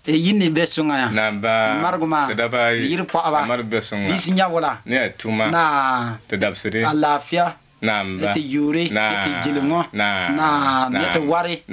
yini besunga ya namba marguma yiri poaba mar besunga bisinya wala ne tuma na tadabsiri alafia namba ete yuri ete jilingo na ete wari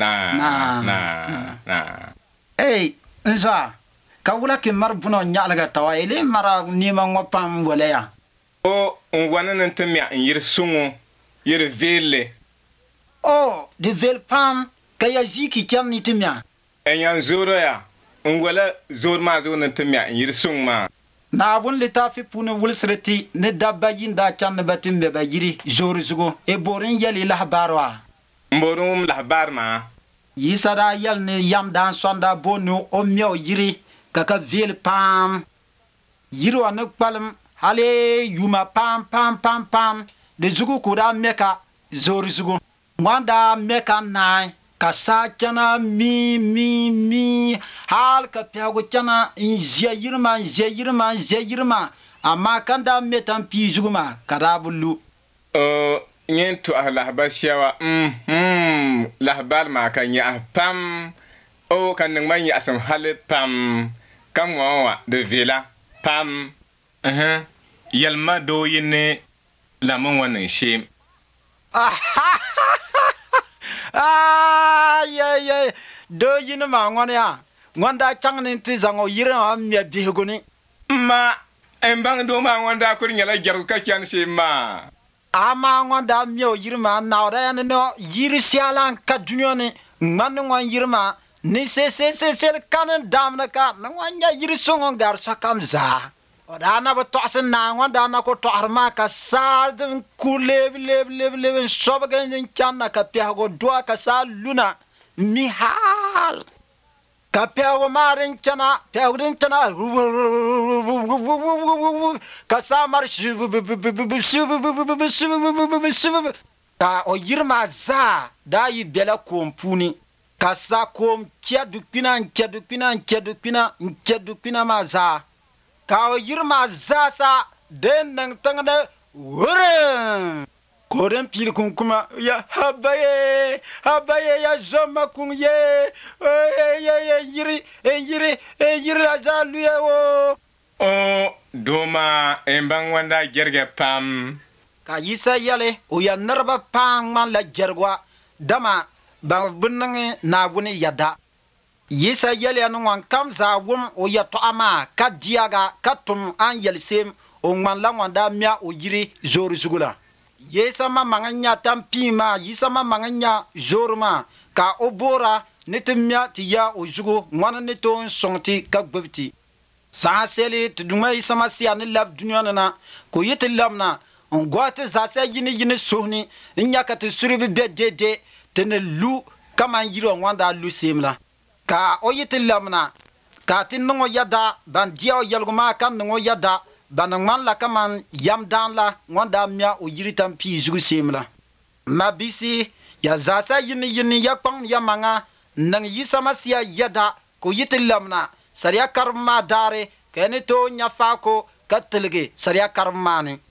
na nza kawula ke marbuno nyalaga tawayele mara nima ngopam wala ya o ngwana ntemya yir sungu yir vele de vel pam kaya ziki kyan nitimya enyan zoro ya ngwala zor ma zo ntemya yir sungu ma na bun litafi punu wulsreti ne dabba yinda kyan batin be bayiri zor zugo e borin yali lahbarwa mborum lahbar ma yisara yal ne yam dan sonda bonu o myo yiri kaka vel pam yiro an kpalm hale yuma pam de zugu kuda meka zor zugo wanda meka nai ka sa kana mi hal ka piago kana inje yirma amma kanda metan pi zuguma kadabulu nyentu lahbar shawa lahbar ma kan ya pam kan nang man ya asam hal pam kan wa de vela pam yalma do yine lamon wannan shem ye do yina ma ngwan ya ngwanda changni ti zango yira am ya bihuguni ma embang do ma ngwanda kur nyala jaru ka kyan se ma ama ngwanda myo yirma nawda ya no yiri sialan ka dunyoni man ngwan yirma ni se kan damna ka ngwan ya yiri songo gar sakam za odana ba tosin na ngwanda na ko to arma ka sadin kuleb leb sobagan channa ka piago do ka sa luna mihal ka piago marin chana piago chana ka sa mar ka o yirma za da yi bela kompuni ka sa kom kedu pina ma za ka o yirma za sa den nang tangda wurin koren pil kun kuma ya habaye ya zoma kun ye yiri azalu ye o doma embang wanda gerge pam ka yisa yale o ya narba pam man la jergwa dama ba bunnan na buni yada yisa yale anu wan kam za wum o ya to ama ka diaga katum an yelsem o man la wanda mia o yiri zoru zugula yesa ma manganya tampima yisa ma manganya zorma ka obora nitimya ti ya o zugo ngwana ne ton sonti ka gbebti sa sele tuduma yisa ma sia ne lab dunyana na ko yete lamna on gote za sa yini sohni nya ka te suribi bedede tene lu kama yiro ngwanda lu semla ka o yete lamna ka tin no yada ban dia o yalguma kan no yada banang man la kaman yam dan la ngwanda mia o yiri tampi zugu semla mabisi ya zasa yini ya pang ya manga nang yisa masia yada ko yitilamna sariya karma dare kene to nyafa ko katlege sariya karmani